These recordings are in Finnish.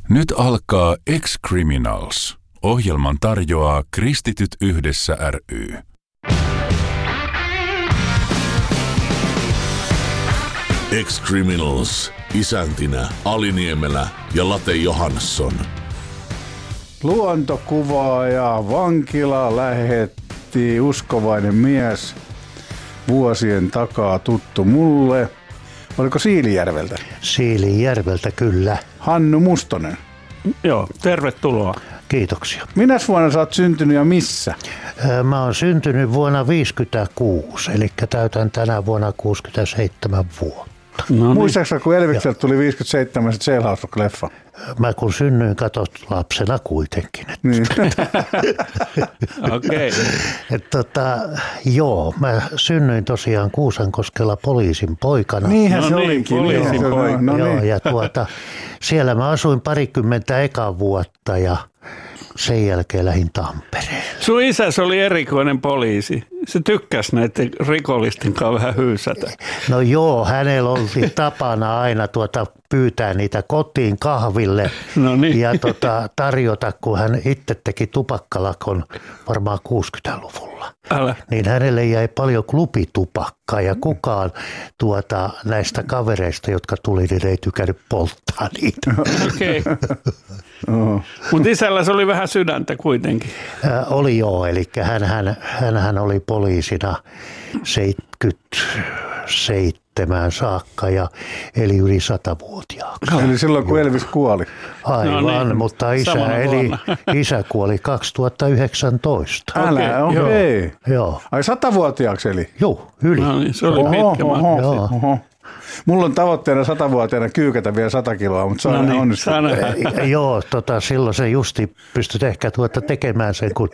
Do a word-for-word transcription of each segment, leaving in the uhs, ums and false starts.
Nyt alkaa Ex-Criminals. Ohjelman tarjoaa Kristityt yhdessä ry. Ex-Criminals. Isäntinä Ali Niemelä ja Late Johansson. Luontokuvaa ja vankila lähetti uskovainen mies vuosien takaa tuttu mulle. Oliko Siilijärveltä? Siilijärveltä, kyllä. Hannu Mustonen. Joo, tervetuloa. Kiitoksia. Minäs vuonna sä oot syntynyt ja missä? Mä oon syntynyt vuonna viisikymmentäkuusi, eli täytän tänä vuonna kuusikymmentäseitsemän vuotta. No niin. Muistaaksä, kun Elvikseltä tuli viisikymmentäseitsemän se Jailhouse-leffa? Mä kun synnyin, katot lapsena kuitenkin. Niin. Okei. Okay. Tota, joo, mä synnyin tosiaan Kuusankoskella poliisin poikana. Niinhän no se niin, olikin. poliisin joo, poika. no, no joo, niin. ja tuota, siellä mä asuin parikymmentä eka vuotta ja sen jälkeen lähdin Tampereelle. Sun isäsi oli erikoinen poliisi. Se tykkäsi näiden rikollisten kanssa vähän hyysätä. No joo, hänellä oli tapana aina tuota pyytää niitä kotiin kahville No niin. ja tota, tarjota, kun hän itse teki tupakkalakon varmaan kuusikymmentäluvulla. Älä. Niin hänelle jäi paljon klubitupakkaa ja kukaan tuota, näistä kavereista, jotka tuli, niin ei tykännyt polttaa niitä. Okei. Mutta isällä se oli vähän sydäntä kuitenkin. Äh, oli joo, eli hän, hän, hän, hän oli poliisina seitsemänkymmentäseitsemän saakka ja eli yli satavuotiaaksi. Eli silloin, kun Elvis kuoli. Aivan, No niin, mutta isä, samana eli vuonna. isä kuoli kaksituhattayhdeksäntoista. Älä, Okei, okei. joo. Joo, Ai satavuotiaaksi eli? joo, yli. No niin, se oli Oho, pitkä oho, matka. Joo. oho. Mulla on tavoitteena satavuotiaana kyykätä vielä sata kiloa, mutta se on No niin, onnistunut. saa nähdä. Joo, tota, silloin se justi pystyt ehkä tuota tekemään sen, kun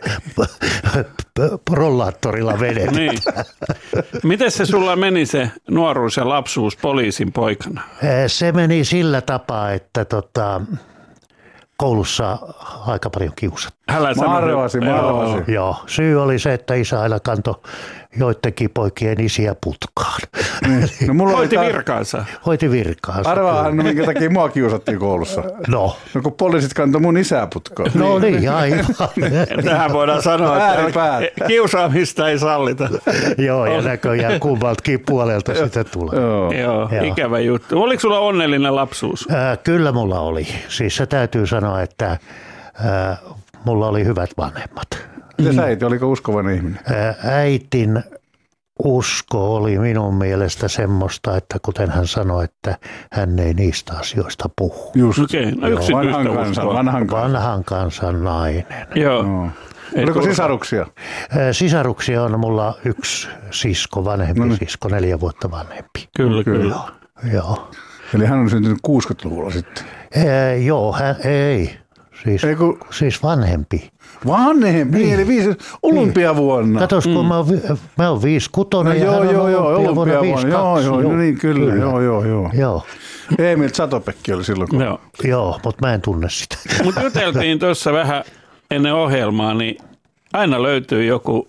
rollaattorilla vedet. Niin. Miten se sulla meni se nuoruus ja lapsuus poliisin poikana? Se meni sillä tapaa, että tota, koulussa aika paljon kiusattiin. Älä Mä sano- arvasin, mä Joo. arvasin. Joo, syy oli se, että isä aina kantoi joidenkin poikien isiä putkaan. No, mulla oli Hoiti tää- virkaansa. Hoiti virkaansa. Arvaahan, no, minkä takia mua kiusattiin koulussa. No, No kun poliisit kantoi mun isää putkoon. no niin, aivan. Tähän voidaan sanoa, Ääripäät. että kiusaamista ei sallita. Joo, ja näköjään kummaltakin puolelta sitä tulee. Joo. Joo, Joo. ikävä juttu. Oliko sulla onnellinen lapsuus? Ää, kyllä mulla oli. Siis se täytyy sanoa, että ää, mulla oli hyvät vanhemmat. Mites äiti, oliko uskovainen ihminen? Ää, äitin usko oli minun mielestä semmoista, että kuten hän sanoi, että hän ei niistä asioista puhu. Just. Okei, no Joo, yksityistä vanhan kansan, uskoa. vanhan kansan. Vanhan kansan nainen. Joo. Joo. Ei Oliko turha. sisaruksia? Ää, Sisaruksia on mulla yksi sisko, vanhempi No niin. sisko, neljä vuotta vanhempi. Kyllä, kyllä. Joo, Eli hän on syntynyt kuusikymmentäluvulla sitten. Ää, joo hän ei. Siis, Ei kun siis vanhempi. vanhempi, niin. eli viisi olympiavuonna. Katos, kun mä oon, vi- mä oon viisikutonen No ja joo, hän on joo, joo, olympiavuonna olympiavuonna. Joo, viisikymmentäkaksi. joo, no niin, kyllä, joo, joo, joo. Joo, Emil Satopekki oli silloin, kun... Joo. joo, mutta mä en tunne sitä. Mutta juteltiin tuossa vähän ennen ohjelmaa, niin aina löytyy joku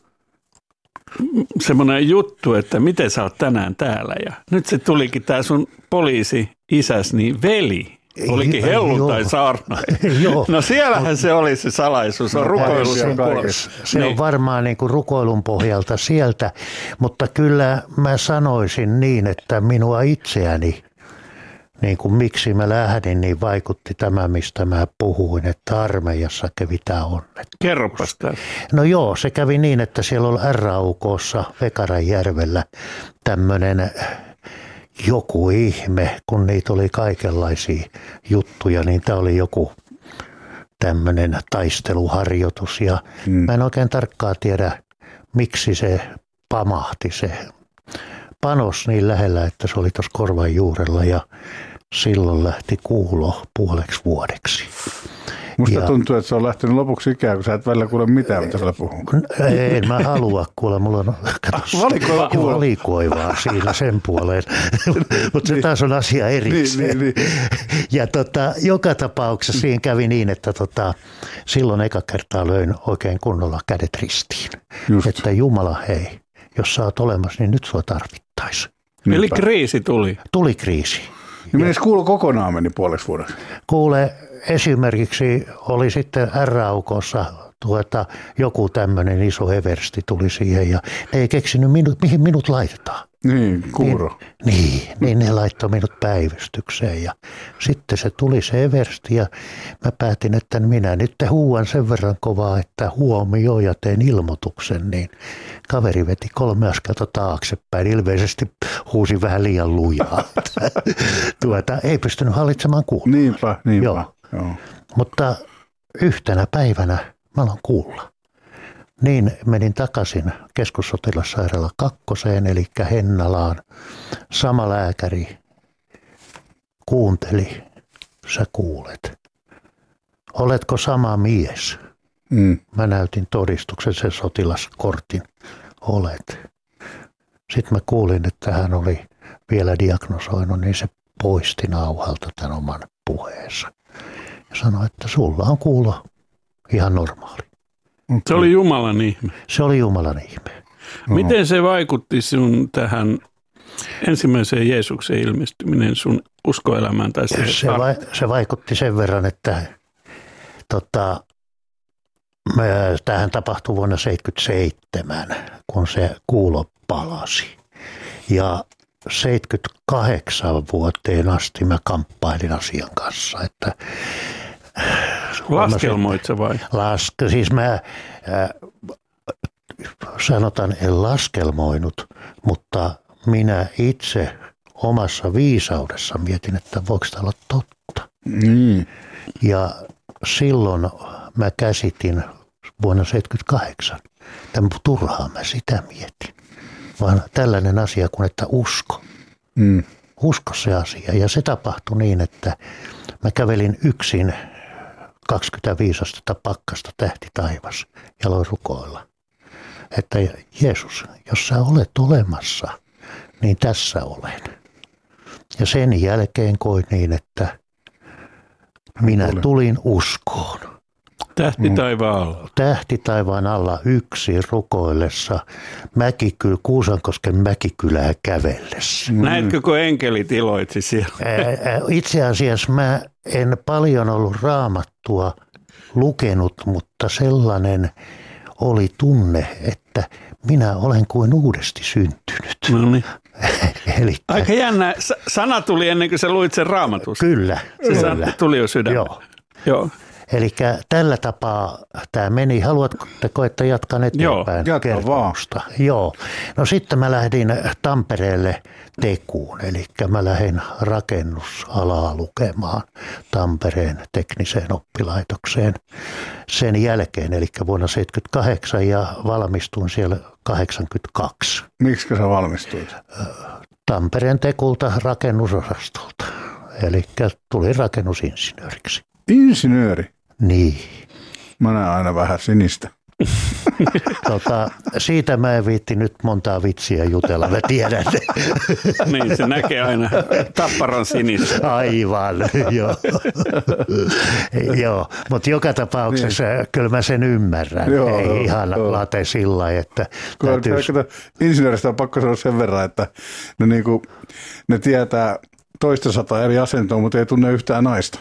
semmoinen juttu, että miten sä oot tänään täällä. Ja nyt se tulikin tää sun poliisi isäs, niin veli. Olikin Joo. helluntai saarna. Joo. No siellähän se oli se salaisuus, on rukoilu se- sun kaikessa. puolesta. Se Niin. on varmaan niin kuin rukoilun pohjalta sieltä, mutta kyllä mä sanoisin niin, että minua itseäni, niin kuin miksi mä lähdin, niin vaikutti tämä, mistä mä puhuin, että armeijassa kävi tämä onnet. Kerropas tää. No joo, se kävi niin, että siellä oli R A U K:ssa Vekaranjärvellä tämmöinen joku ihme, kun niitä oli kaikenlaisia juttuja, niin tämä oli joku tämmöinen taisteluharjoitus ja mm. mä en oikein tarkkaan tiedä, miksi se pamahti se panos niin lähellä, että se oli tuossa korvan juurella ja silloin lähti kuulo puoleksi vuodeksi. Musta Ja- tuntuu, että se on lähtenyt lopuksi ikään, kun sä et välillä kuule mitään, mitä sillä puhuu. En mä halua kuule, mulla on katos, Valikoiva kuulo. valikoivaa siinä sen puoleen, mutta se taas on asia erikseen. Niin, niin, Ja tota, joka tapauksessa siinä kävi niin, että tota, silloin eka kertaa löin oikein kunnolla kädet ristiin. Just. Että Jumala hei, jos sä oot olemassa, niin nyt sua tarvittaisi. Eli Niinpä. kriisi tuli. Tuli kriisi. Niin menes kuulo kokonaan meni puoleksi vuodeksi. Kuule, esimerkiksi oli sitten R-aukossa tuota, joku tämmöinen iso eversti tuli siihen ja ne ei keksinyt, minut, mihin minut laitetaan. Niin, kuuro. Niin, niin, niin ne laittoi minut päivystykseen ja sitten se tuli se eversti ja mä päätin, että minä nyt huuan sen verran kovaa, että huomio ja teen ilmoituksen, niin kaveri veti kolme askelta taaksepäin, ilmeisesti huusi vähän liian lujaa. tuota, ei pystynyt hallitsemaan kuulla. Niinpä, niinpä. Joo. Joo. Mutta yhtenä päivänä mä aloin kuulla. Niin menin takaisin keskussotilassairaala kakkoseen, eli Hennalaan. Sama lääkäri kuunteli, sä kuulet. Oletko sama mies? Mm. Mä näytin todistuksen, sen sotilaskortin. Olet. Sitten mä kuulin, että hän oli vielä diagnosoinut, niin se poisti nauhalta tämän oman puheensa. Ja sanoi, että sulla on kuulo ihan normaali. Okay. Se oli Jumalan ihme. Se oli Jumalan ihme. Miten se vaikutti sun tähän ensimmäiseen Jeesuksen ilmestyminen sun uskoelämään? Tai se, se, va, se vaikutti sen verran, että tota, tämähän tapahtui vuonna seitsemänkymmentäseitsemän, kun se kuulo palasi. Ja seitsemänkymmentäkahdeksan vuoteen asti mä kamppailin asian kanssa, että laskelmoit sä vai? Laske, siis mä äh, sanotaan en laskelmoinut, mutta minä itse omassa viisaudessa mietin, että voiko tämä olla totta. Mm. Ja silloin mä käsitin vuonna seitsemänkymmentäkahdeksan, tämän turhaan mä sitä mietin, vaan tällainen asia kuin että usko. Mm. Usko se asia ja se tapahtui niin, että mä kävelin yksin kaksikymmentäviisi astetta pakkasta tähti taivas ja aloin rukoilla. Että Jeesus, jos sä olet olemassa, niin tässä olen. Ja sen jälkeen koin niin, että minä tulin uskoon. Tähti taivaan alla. Tähti taivaan alla yksi rukoillessa, mäkikyl, Kuusankosken mäkikylää kävellessä. Mm. Näetkö, kun enkelit iloitsi siellä? Itse asiassa mä en paljon ollut Raamattua lukenut, mutta sellainen oli tunne, että minä olen kuin uudesti syntynyt. No niin. Elikkä, aika jännä. Sana tuli ennen kuin sä luit sen Raamatusta. Kyllä. Se kyllä. tuli jo sydämelle. Joo. Joo. Eli tällä tapaa tämä meni. Haluatko, että jatkan eteenpäin Joo, kertomusta? Joo. No sitten mä lähdin Tampereelle tekuun, eli mä lähdin rakennusalaa lukemaan Tampereen tekniseen oppilaitokseen sen jälkeen, eli vuonna seitsemänkymmentäkahdeksan ja valmistuin siellä kahdeksankymmentäkaksi. Miksi sä valmistuit? Tampereen tekulta rakennusosastolta, eli tulin rakennusinsinööriksi. Insinööri? Niin. Mä näen aina vähän sinistä. Tota, siitä mä en viitti nyt montaa vitsiä jutella, mä tiedän. Niin, se näkee aina tapparan sinistä. Aivan, joo. joo. Mutta joka tapauksessa niin. Kyllä mä sen ymmärrän. Joo, Ei joo, ihan joo. late sillä lailla, että täytyy... Insinööristä on pakko sanoa sen verran, että ne, niinku, ne tietää... toista sata eri asentoa, mutta ei tunne yhtään naista.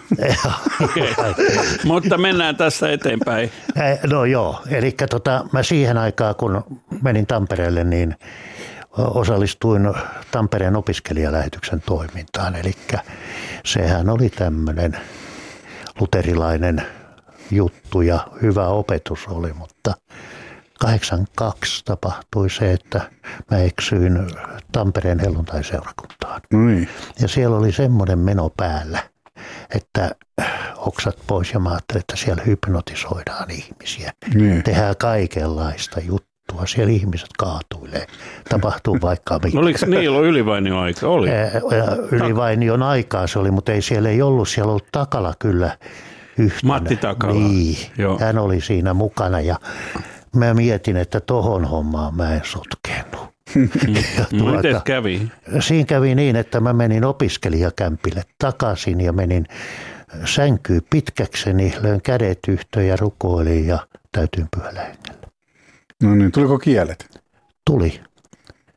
Mutta mennään tässä eteenpäin. No joo, eli tota, mä siihen aikaan, kun menin Tampereelle, niin osallistuin Tampereen opiskelijalähetyksen toimintaan. Eli sehän oli tämmöinen luterilainen juttu ja hyvä opetus oli, mutta kahdeksankymmentäkaksi tapahtui se, että mä eksyin Tampereen helluntaiseurakuntaan. Mm. Ja siellä oli semmoinen meno päällä, että oksat pois ja mä ajattelin, että siellä hypnotisoidaan ihmisiä. Mm. Tehdään kaikenlaista juttua. Siellä ihmiset kaatuilee. Tapahtuu vaikka mitä. Oliko niillä Ylivainion aika? Oli. Ylivainion aikaa se oli, mutta ei siellä ei ollut. Siellä ollut Takala kyllä yhtenä. Matti Takala. Niin, Joo. Hän oli siinä mukana ja mä mietin, että tohon hommaan mä en sotkeennu. No miten kävi? Siinä kävi niin, että mä menin opiskelijakämpille takaisin ja menin sänkyyn pitkäkseni, löin kädet yhteen ja rukoilin ja täytyin pyhällä hengellä. No niin, tuliko kielet? Tuli.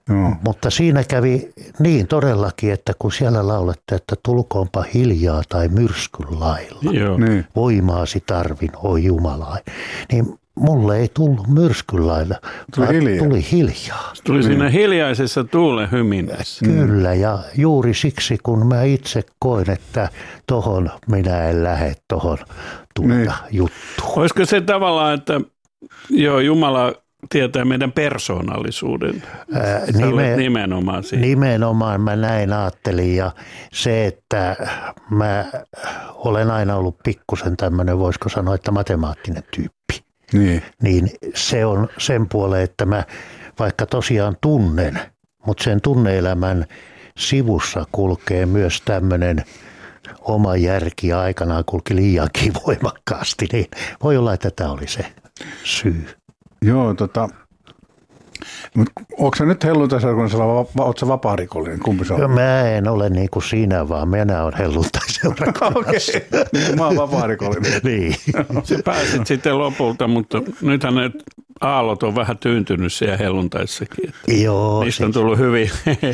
Joo. Mutta siinä kävi niin todellakin, että kun siellä laulette, että tulkoonpa hiljaa tai myrskyn lailla, Joo. Niin. voimaasi tarvin, oi Jumala, niin mulle ei tullut myrskyn lailla, Tuli vaan hiljaa. tuli hiljaa. Tuli siinä hiljaisessa tuulen hyminässä. Kyllä, ja juuri siksi, kun mä itse koin, että tohon minä en lähde tohon tuota Niin. juttuun. Olisiko se tavallaan, että joo, Jumala tietää meidän persoonallisuuden? Ää, Sä olet nime- nimenomaan siinä. Nimenomaan mä näin ajattelin, ja se, että mä olen aina ollut pikkusen tämmöinen, voisiko sanoa, että matemaattinen tyyppi. Niin. Niin se on sen puoleen, että mä vaikka tosiaan tunnen, mutta sen tunneelämän sivussa kulkee myös tämmöinen oma järki ja aikanaan kulki liiankin voimakkaasti, niin voi olla, että tämä oli se syy. Joo, tota, mutta onko sä nyt helluntaisella, vai ootko sä vapaa-rikollinen? Kumpi se on? Mä en ole niin kuin sinä, vaan minä olen helluntai-seurakunnassa. Okei, niin mä oon vapaa-rikollinen. Niin. Se pääsit sitten lopulta, mutta nythän ne aallot on vähän tyyntynyt siellä helluntaissakin. Että Joo, niistä on siis, tullut hyvin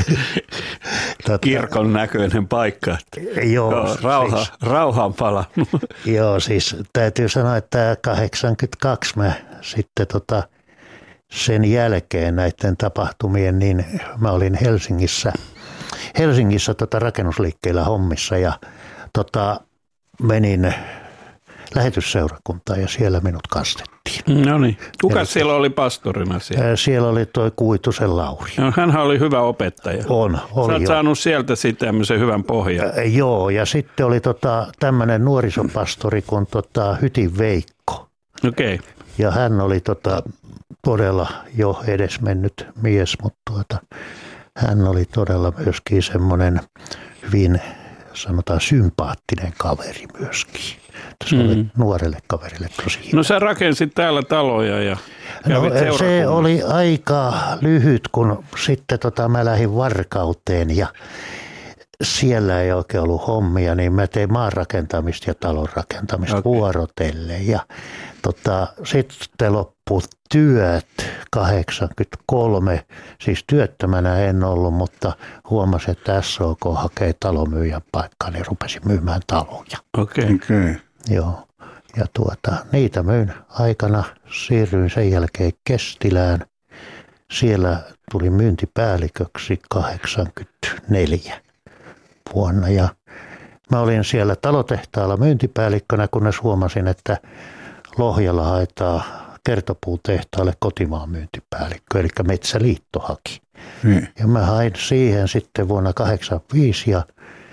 tota, kirkon näköinen paikka. Että joo, joo, rauha, siis, rauha on palannut. joo, siis täytyy sanoa, että kahdeksankymmentäkaksi mä sitten tota, sen jälkeen näiden tapahtumien, niin mä olin Helsingissä, Helsingissä tota rakennusliikkeellä hommissa ja tota, menin lähetysseurakuntaan ja siellä minut kastettiin. No niin. Kuka Eli- siellä oli pastorina siellä? Ää, Siellä oli toi Kuitusen Lauri. No, hänhän oli hyvä opettaja. On, Sä oli oot jo. saanut sieltä sitten tämmöisen hyvän pohjan. Ää, Joo, ja sitten oli tota, tämmöinen nuorisopastori kuin tota, Hytin Veikko. Okei. Okay. Ja hän oli tota, todella jo edesmennyt mies, mutta tuota, hän oli todella myöskin semmoinen hyvin, sanotaan, sympaattinen kaveri myöskin. Se oli Mm. nuorelle kaverille tosi hieno. No sä rakensit täällä taloja ja No, kävit se seurakunnassa. oli aika lyhyt, kun sitten tota, mä lähdin Varkauteen ja siellä ei oikein ollut hommia, niin mä tein maanrakentamista ja talon rakentamista Okei. okay. vuorotellen. Ja tota, sitten loppu työt kahdeksankymmentäkolme, siis työttömänä en ollut, mutta huomasin, että S O K hakee talomyyjän paikkaa, niin rupesin myymään taloja. Okei. Okay. Okei. Okay. Joo. Ja tuota, niitä myyn aikana, siirryin sen jälkeen Kestilään. Siellä tuli myyntipäälliköksi kahdeksankymmentäneljä vuonna ja mä olin siellä talotehtaalla myyntipäällikkönä, kunnes huomasin, että Lohjalla haetaan kertopuutehtaalle kotimaan myyntipäällikkö, eli Metsäliitto haki. Niin. Ja mä hain siihen sitten vuonna kahdeksankymmentäviisi ja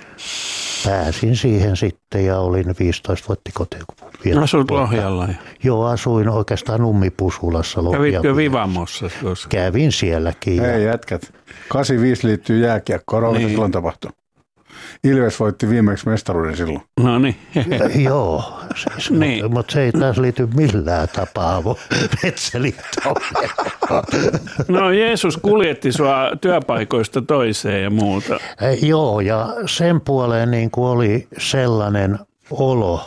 pääsin siihen sitten ja olin viisitoista vuotta kotiin. Asut Lohjalla. ja- Joo, asuin oikeastaan Nummipusulassa. Kävitkö Lohjan- Vivamossa tuossa? Kävin sielläkin. ja- Hei jätkät, kahdeksankymmentäviisi liittyy jääkiekkoon, rauha Niin. silloin tapahtui. Ilves voitti viimeksi mestaruuden silloin. No niin. Joo, siis, Niin. mutta, mutta se ei taas liity millään tapaa Metsäliittoon. No Jeesus kuljetti sua työpaikoista toiseen ja muuta. Eh, Joo, ja sen puoleen niin kuin oli sellainen olo,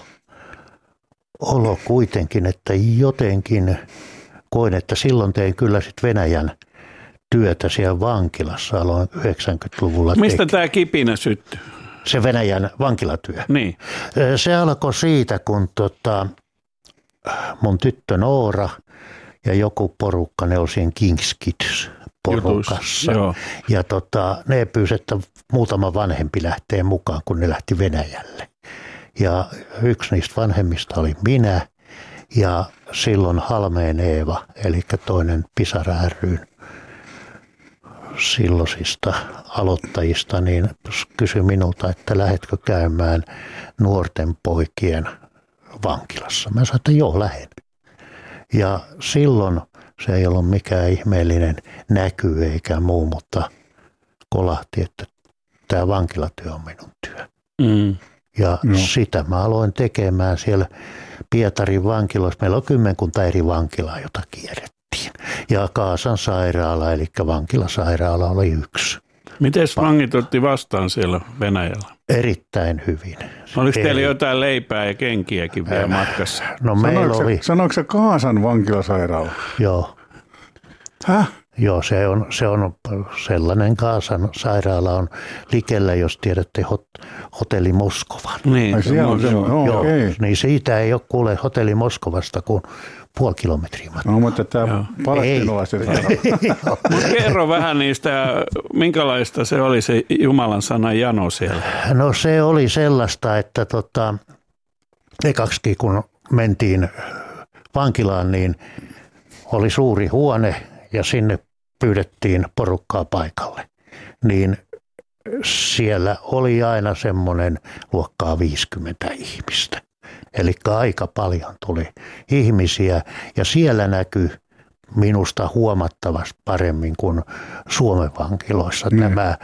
olo kuitenkin, että jotenkin koin, että silloin tein kyllä sit Venäjän työtä siellä vankilassa, aloin yhdeksänkymmentäluvulla Mistä tekemään. tämä kipinä syttyi? Se Venäjän vankilatyö. Niin. Se alkoi siitä, kun tota, mun tyttö Noora ja joku porukka, ne oli siinä Kings Kids porukassa. Joo. Ja tota, ne pyysi, että muutama vanhempi lähtee mukaan, kun ne lähti Venäjälle. Ja yksi niistä vanhemmista oli minä ja silloin Halmeen Eeva, eli toinen Pisara ry:n silloisista aloittajista, niin kysyi minulta, että lähdetkö käymään nuorten poikien vankilassa. Mä sanoin, että joo, lähden. Ja silloin se ei ollut mikään ihmeellinen näky eikä muu, mutta kolahti, että tämä vankilatyö on minun työ. Mm. Ja Joo. sitä mä aloin tekemään siellä Pietarin vankiloissa. Meillä on kymmenkunta eri vankilaa, jota kierrettiin. Ja Kaasan sairaala, eli vankilasairaala oli yksi. Miten vangit otti vastaan siellä Venäjällä? Erittäin hyvin. Oliko teillä Eli- jotain leipää ja kenkiäkin vielä matkassa? No meillä Sanoiko oli, se, sanoiko se Kaasan vankilasairaala? joo. Häh? Joo, se on, se on sellainen Gazan sairaala on likellä, jos tiedätte hot, hotelli Moskovan. Niin, Ai siellä on se, no, Joo, okei. niin siitä ei ole kuule hotelli Moskovasta kuin puoli kilometriä matkaa. No, mutta tämä palestinalaisten sairaala. Mutta kerro vähän niistä, minkälaista se oli se Jumalan sana jano siellä? No se oli sellaista, että tota, ekaksikin kun mentiin vankilaan, niin oli suuri huone ja sinne pyydettiin porukkaa paikalle. Niin siellä oli aina semmoinen luokkaa viisikymmentä ihmistä. Eli aika paljon tuli ihmisiä ja siellä näkyi minusta huomattavasti paremmin kuin Suomen vankiloissa mm. tämä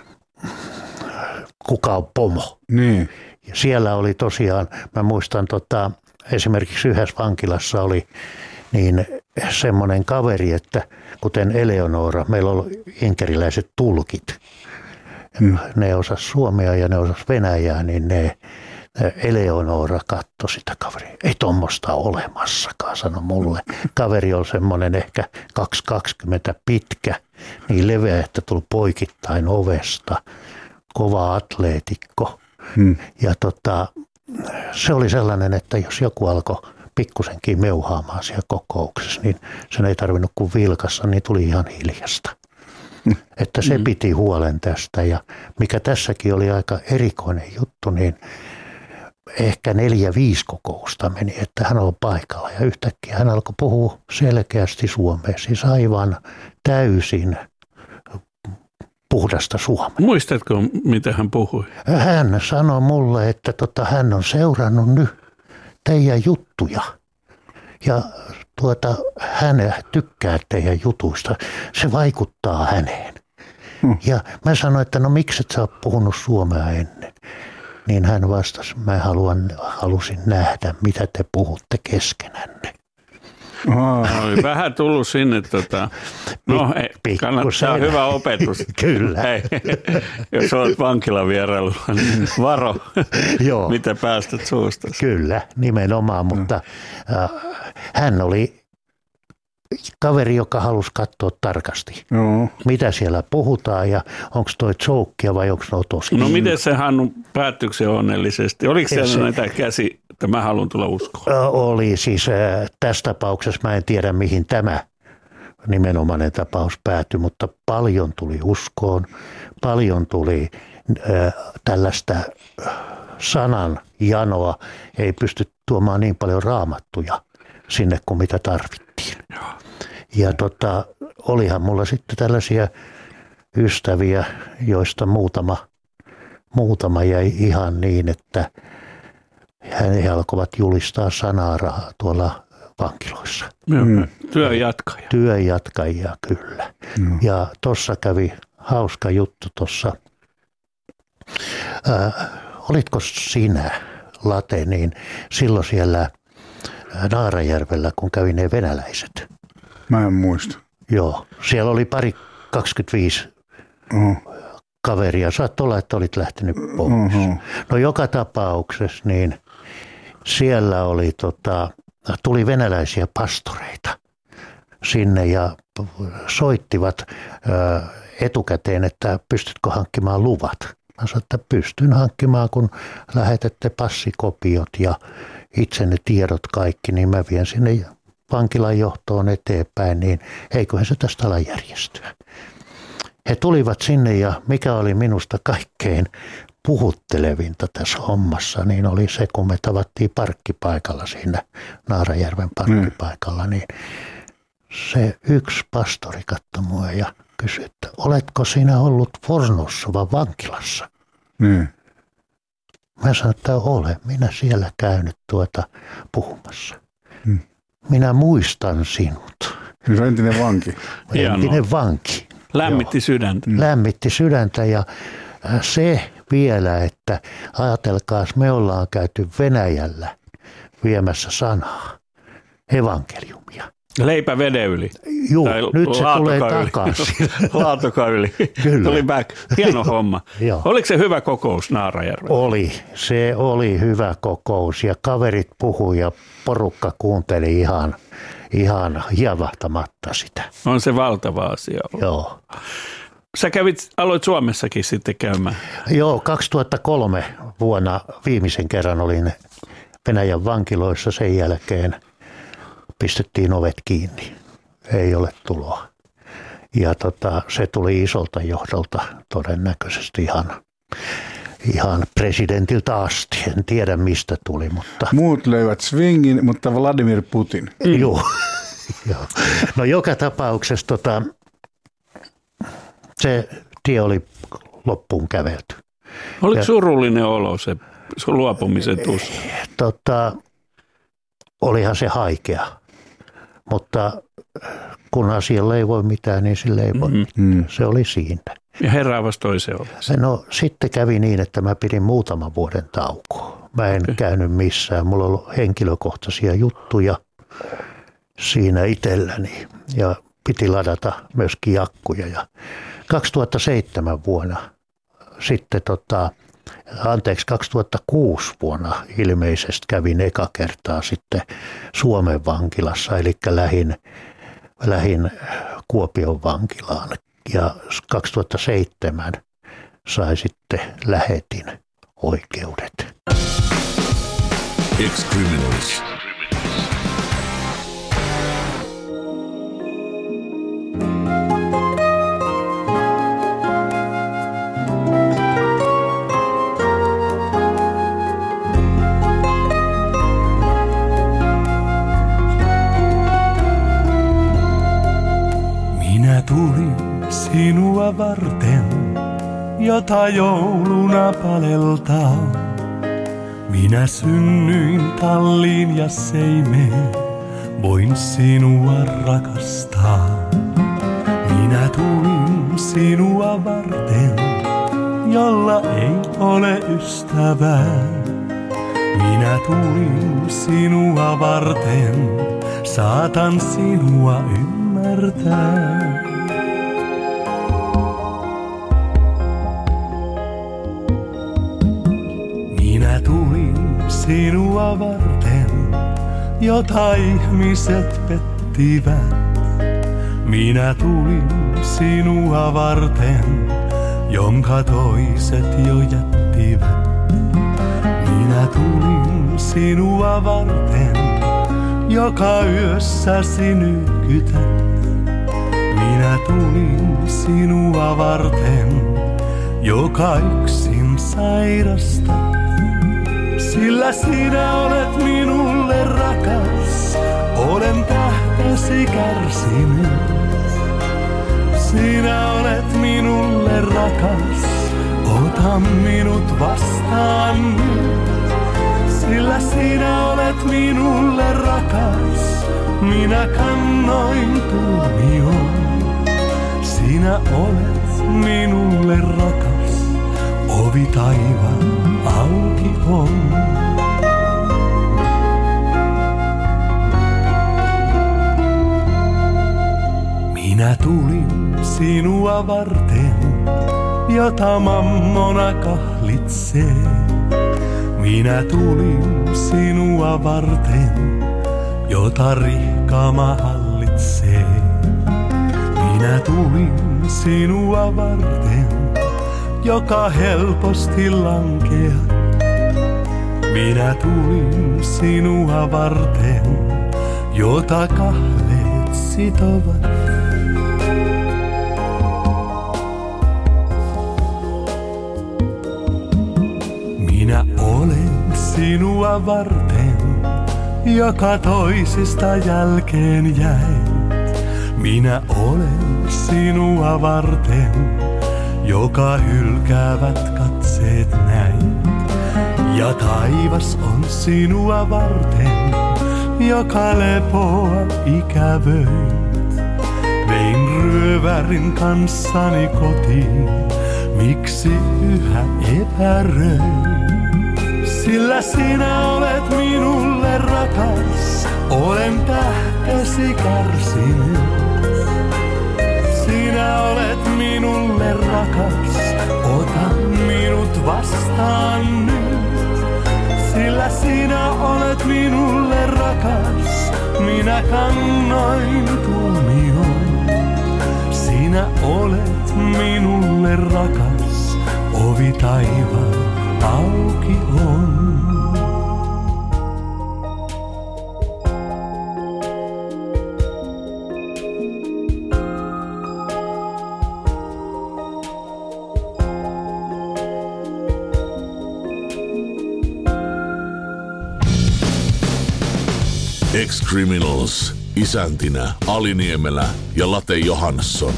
kuka on pomo. Niin. Ja siellä oli tosiaan, mä muistan tota, esimerkiksi yhdessä vankilassa oli niin semmoinen kaveri, että kuten Eleonora, meillä oli inkeriläiset tulkit. Mm. Ne osas suomea ja ne osas venäjää, niin ne Eleonora katsoi sitä kaveria. Ei tuommoista olemassakaan, sanoi mulle. Kaveri on semmoinen ehkä kaksi kaksikymmentä pitkä, niin leveä, että tuli poikittain ovesta. Kova atleetikko. Hmm. Ja tota, se oli sellainen, että jos joku alkoi pikkusenkin meuhaamaan siellä kokouksessa, niin sen ei tarvinnut kuin vilkassa, niin tuli ihan hiljasta. Hmm. Että se hmm. piti huolen tästä ja mikä tässäkin oli aika erikoinen juttu, niin ehkä neljä, viisi kokousta meni, että hän oli paikalla ja yhtäkkiä hän alkoi puhua selkeästi suomea, siis aivan täysin puhdasta suomea. Muistatko, mitä hän puhui? Hän sanoi mulle, että tota, hän on seurannut nyt teidän juttuja ja tuota, hän tykkää teidän jutuista. Se vaikuttaa häneen. Hmm. Ja mä sanoin, että no miksi et sä oot puhunut suomea ennen? Niin hän vastasi, mä haluan, halusin nähdä, mitä te puhutte keskenänne. Oh. Oli vähän tullut sinne, tota, no ei, kannattaa hyvä opetus. Kyllä. Hei, jos olet vankilavierailulla, niin varo, Joo. mitä päästät suusta. Kyllä, nimenomaan, mutta äh, hän oli kaveri, joka halusi katsoa tarkasti, Joo. mitä siellä puhutaan ja onko toi joukkia vai onko ne tosi. No miten se Hannu, päättyykö se onnellisesti? Oliko siellä se, näitä käsi, että mä haluan tulla uskoon? Oli siis äh, tässä tapauksessa, mä en tiedä mihin tämä nimenomainen tapaus päätyi, mutta paljon tuli uskoon, paljon tuli äh, tällaista sanan janoa, ei pysty tuomaan niin paljon raamattuja sinne kuin mitä tarvittiin. Joo. Ja tota, olihan mulla sitten tällaisia ystäviä, joista muutama, muutama jäi ihan niin, että he alkoivat julistaa sanaa tuolla vankiloissa. Mm. Työn jatkaja. Työn jatkajia, kyllä. Mm. Ja tuossa kävi hauska juttu tuossa. Äh, olitko sinä, Late, niin silloin siellä Naarajärvellä, kun kävi ne venäläiset? Mä en muista. Joo, siellä oli pari kaksikymmentäviisi uh-huh. kaveria. Saattoi olla, että olit lähtenyt pois. Uh-huh. No joka tapauksessa niin siellä oli tota, tuli venäläisiä pastoreita sinne ja soittivat ö, etukäteen, että pystytkö hankkimaan luvat. Mä sanoin, että pystyn hankkimaan, kun lähetette passikopiot ja itse ne tiedot kaikki, niin mä vien sinne vankilan johtoon eteenpäin, niin eiköhän se tästä ala järjestyä. He tulivat sinne ja mikä oli minusta kaikkein puhuttelevinta tässä hommassa, niin oli se, kun me tavattiin parkkipaikalla siinä Naarajärven parkkipaikalla, niin se yksi pastori katsoi mua ja kysyi, että oletko sinä ollut Vornossovan vankilassa? Mm. Mä sanoin, että olen. Minä siellä käynyt tuota puhumassa. Mm. Minä muistan sinut. Siis entinen vanki. Entinen vanki. Lämmitti Joo. sydäntä. Mm. Lämmitti sydäntä ja se vielä, että ajatelkaas, me ollaan käyty Venäjällä viemässä sanaa, evankeliumia. Leipä veden yli. Juu, nyt se tulee takaisin. Laatoka yli. Kyllä. Tuli back. Hieno homma. Oliko se hyvä kokous Naarajärvellä? Oli. Se oli hyvä kokous ja kaverit puhui ja porukka kuunteli ihan, ihan hiavahtamatta sitä. On se valtava asia ollut. Joo. Sä kävit, aloit Suomessakin sitten käymään. Joo, kaksituhattakolme vuonna viimeisen kerran olin Venäjän vankiloissa, sen jälkeen pistettiin ovet kiinni. Ei ole tuloa. Ja tota, se tuli isolta johdolta todennäköisesti ihan, ihan presidentiltä asti. En tiedä mistä tuli, mutta... Muut löivät swingin, mutta Vladimir Putin. Mm. Joo. Joo. No joka tapauksessa tota, se tie oli loppuun kävelty. Oliko ja, surullinen olo se luopumisen tuska? Tota, olihan se haikea, mutta kun asialle ei voi mitään, niin sille ei voi mm-hmm. mitään. Se oli siinä. Ja herraavasi toiseen oli. No sitten kävi niin, että mä pidin muutaman vuoden taukoa. Mä en okay. käynyt missään. Mulla on ollut henkilökohtaisia juttuja siinä itselläni ja piti ladata myöskin akkuja. Ja kaksituhattaseitsemän vuonna sitten, tota, anteeksi kaksituhattakuusi vuonna ilmeisesti kävin eka kertaa sitten Suomen vankilassa, eli lähin, lähin Kuopion vankilaan. Ja kaksituhattaseitsemän sai sitten lähetin oikeudet. Ex-Criminals. Minä tulin sinua varten, jota jouluna paleltaa. Minä synnyin talliin ja seimeen, voin sinua rakastaa. Minä tulin sinua varten, jolla ei ole ystävää. Minä tulin sinua varten, saatan sinua ymmärtää. Minä tulin sinua varten, jota ihmiset pettivät. Minä tulin sinua varten, jonka toiset jo jättivät. Minä tulin sinua varten, joka yössäsi nykytät. Minä tulin sinua varten, joka yksin sairastat. Sillä sinä olet minulle rakas, olen tähtesi kärsinyt. Sinä olet minulle rakas, ota minut vastaan nyt. Sillä sinä olet minulle rakas, minä kannoin tuomion. Sinä olet minulle rakas, ovi taivaan auki on. Minä tulin sinua varten, jota mammona kahlitsee. Minä tulin sinua varten, jota rihkama hallitsee. Minä tulin sinua varten, joka helposti lankeaa. Minä tulin sinua varten, jota kahleet sitovat. Minä olen sinua varten, joka toisista jälkeen jäi. Minä olen sinua varten, joka hylkäävät katseet näin. Ja taivas on sinua varten, joka lepoa ikävöit. Vein ryövärin kanssani kotiin, miksi yhä epäröin? Sillä sinä olet minulle rakas, olen tähtesi kärsinyt. Sinä olet minulle rakas, ota minut vastaan nyt. Sillä sinä olet minulle rakas, minä kannoin tuomion. Sinä olet minulle rakas, ovi taivaan auki on. Ex-Criminals, isäntinä Ali Niemelä ja Late Johansson.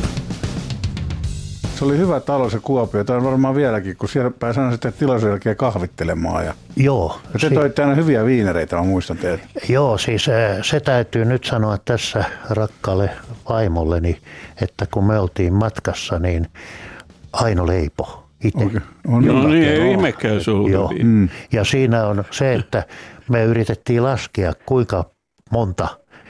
Se oli hyvä talo se Kuopio. Tämä on varmaan vieläkin, kun siellä pääsee aina sitten tilaisuuden jälkeen kahvittelemaan. Ja, Joo. ja te si- toitte aina hyviä viinereitä, mä muistan teitä. Joo, siis se täytyy nyt sanoa tässä rakkaalle vaimolleni, että kun me oltiin matkassa, niin Aino leipo itse. Okay. On No niin, joo. ei ihmekään suuri. Joo. Mm. Ja siinä on se, että me yritettiin laskea, kuinka monta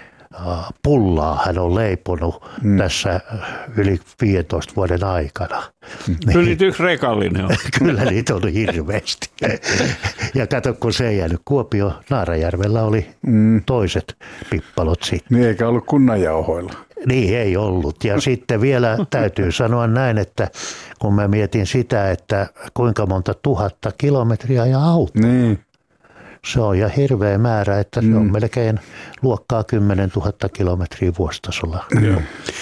pullaa hän on leiponut mm. tässä yli viidentoista vuoden aikana. Mm. Kyllä niitä yksi rekallinen on. Kyllä niitä on hirveästi. Ja kato, kun se ei jäänyt Kuopio, Naarajärvellä oli mm. toiset pippalot sitten. Niin eikä ollut kunnanjauhoilla. Niin ei ollut. Ja sitten vielä täytyy sanoa näin, että kun mä mietin sitä, että kuinka monta tuhatta kilometriä ja auto. Niin. Se on ja hirveä määrä, että se on mm. melkein luokkaa kymmenen tuhatta kilometriä vuositasolla. Joo.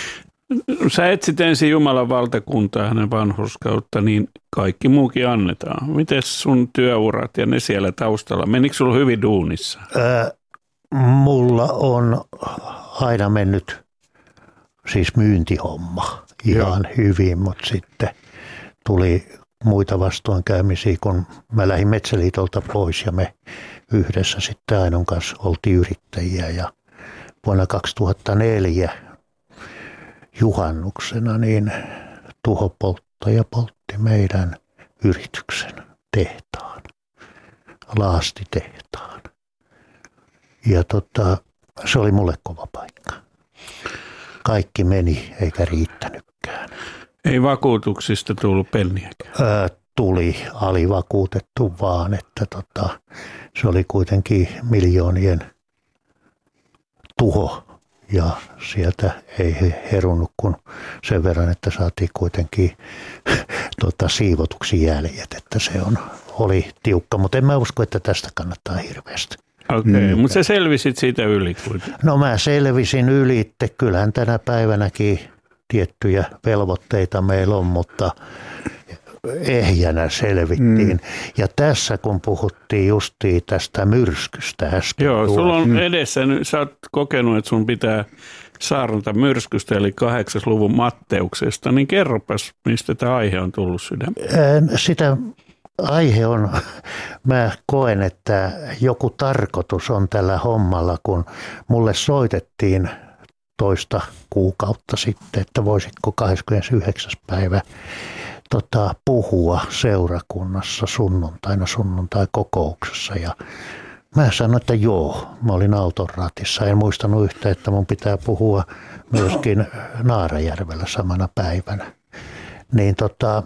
Sä etsit ensin Jumalan valtakuntaa hänen vanhurskautta, niin kaikki muukin annetaan. Miten sun työurat ja ne siellä taustalla? Menikö sulla hyvin duunissa? Ää, mulla on aina mennyt siis myyntihomma ihan Joo. hyvin, mutta sitten tuli muita vastoinkäymisiä, kun mä lähdin Metsäliitolta pois ja me yhdessä sitten Ainon kanssa oltiin yrittäjiä ja vuonna kaksituhattaneljä juhannuksena niin tuhopolttaja poltti meidän yrityksen tehtaan, laastitehtaan. Ja tota, se oli mulle kova paikka. Kaikki meni eikä riittänytkään. Ei vakuutuksista tullut penniäkään? Ää, tuli alivakuutettu vaan, että tota, se oli kuitenkin miljoonien tuho ja sieltä ei herunut kuin sen verran, että saatiin kuitenkin tota, siivotuksi jäljet, että se on, oli tiukka, mutta en mä usko, että tästä kannattaa hirveästi. Okei, okay, mm. mutta sä selvisit siitä yli kuitenkin. No mä selvisin yli, että kyllähän tänä päivänäkin tiettyjä velvoitteita meillä on, mutta ehjänä selvittiin. Mm. Ja tässä kun puhuttiin justiin tästä myrskystä äsken. Joo, tuo, sulla on edessä, sä oot kokenut, että sun pitää saarnata myrskystä, eli kahdeksas luvun Matteuksesta, niin kerropas, mistä tämä aihe on tullut sydämeen. Sitä aihe on, mä koen, että joku tarkoitus on tällä hommalla, kun mulle soitettiin toista kuukautta sitten, että voisitko kahdeskymmenesyhdeksäs päivä tota, puhua seurakunnassa sunnuntaina sunnuntai-kokouksessa. Ja mä sanoin, että joo, mä olin auton ratissa. En muistanut yhtä, että mun pitää puhua myöskin Naarajärvellä samana päivänä. Niin tota,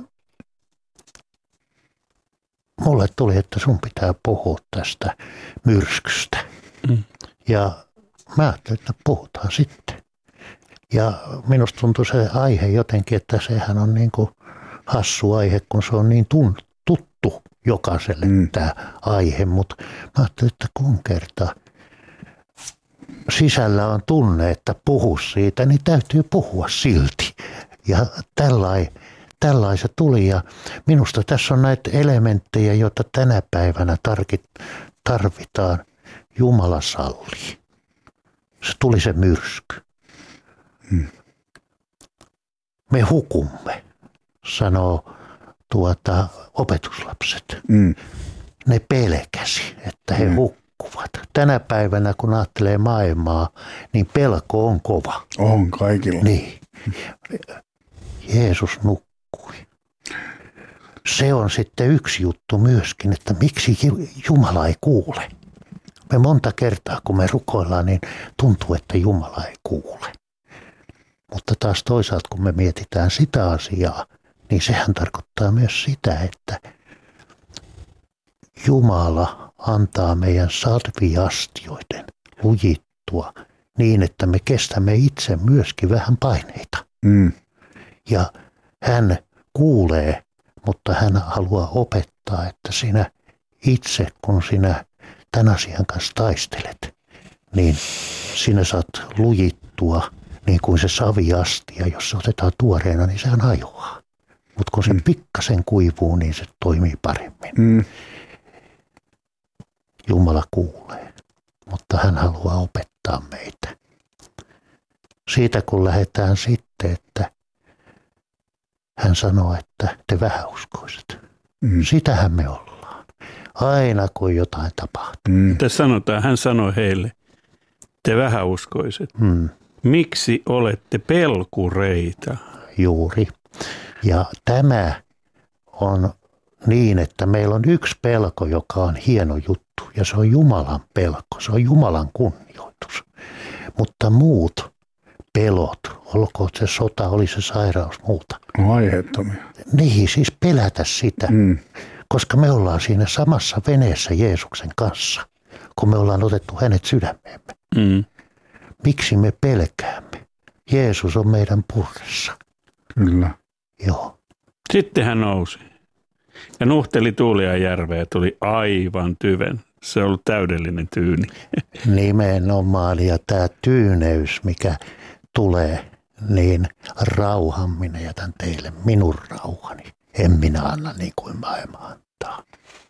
mulle tuli, että sun pitää puhua tästä myrskystä. Mm. Ja mä ajattelin, että puhutaan sitten. Ja minusta tuntui se aihe jotenkin, että sehän on niin kuin hassu aihe, kun se on niin tuttu jokaiselle mm. tämä aihe. Mutta mä ajattelin, että kun kerta sisällä on tunne, että puhu siitä, niin täytyy puhua silti. Ja tällainen tällai se tuli. Ja minusta tässä on näitä elementtejä, joita tänä päivänä tarvitaan. Jumala sallii. Se tuli se myrsky. Hmm. Me hukumme, sanoo tuota, opetuslapset. Hmm. Ne pelkäsi, että he hmm. hukkuvat. Tänä päivänä, kun ajattelee maailmaa, niin pelko on kova. On kaikilla. Niin. Jeesus nukkui. Se on sitten yksi juttu myöskin, että miksi Jumala ei kuule. Me monta kertaa, kun me rukoillaan, niin tuntuu, että Jumala ei kuule. Mutta taas toisaalta, kun me mietitään sitä asiaa, niin sehän tarkoittaa myös sitä, että Jumala antaa meidän sarviastioiden lujittua niin, että me kestämme itse myöskin vähän paineita. Mm. Ja hän kuulee, mutta hän haluaa opettaa, että sinä itse, kun sinä tämän asian kanssa taistelet, niin sinä saat lujittua niin kuin se saviastia, jos se otetaan tuoreena, niin sehän hajoaa. Mutta kun se mm. pikkasen kuivuu, niin se toimii paremmin. Mm. Jumala kuulee, mutta hän haluaa opettaa meitä. Siitä kun lähdetään sitten, että hän sanoo, että te vähäuskoiset. Mm. Sitähän me ollaan. Aina kun jotain tapahtuu. Mm. Tässä sanotaan, hän sanoi heille, te vähäuskoiset. Mm. Miksi olette pelkureita? Juuri. Ja tämä on niin, että meillä on yksi pelko, joka on hieno juttu. Ja se on Jumalan pelko. Se on Jumalan kunnioitus. Mutta muut pelot, olkoon se sota, oli se sairaus, muuta. No aiheettomia. Niin, siis pelätä sitä. Mm. Koska me ollaan siinä samassa veneessä Jeesuksen kanssa, kun me ollaan otettu hänet sydämeemme. Mm. Miksi me pelkäämme? Jeesus on meidän purressa. Kyllä. Joo. Sitten hän nousi ja nuhteli tuulia järveä ja tuli aivan tyven. Se on ollut täydellinen tyyni. Nimenomaan, ja tämä tyyneys, mikä tulee, niin rauhan minä jätän teille, minun rauhani. En minä anna niin kuin maailma antaa.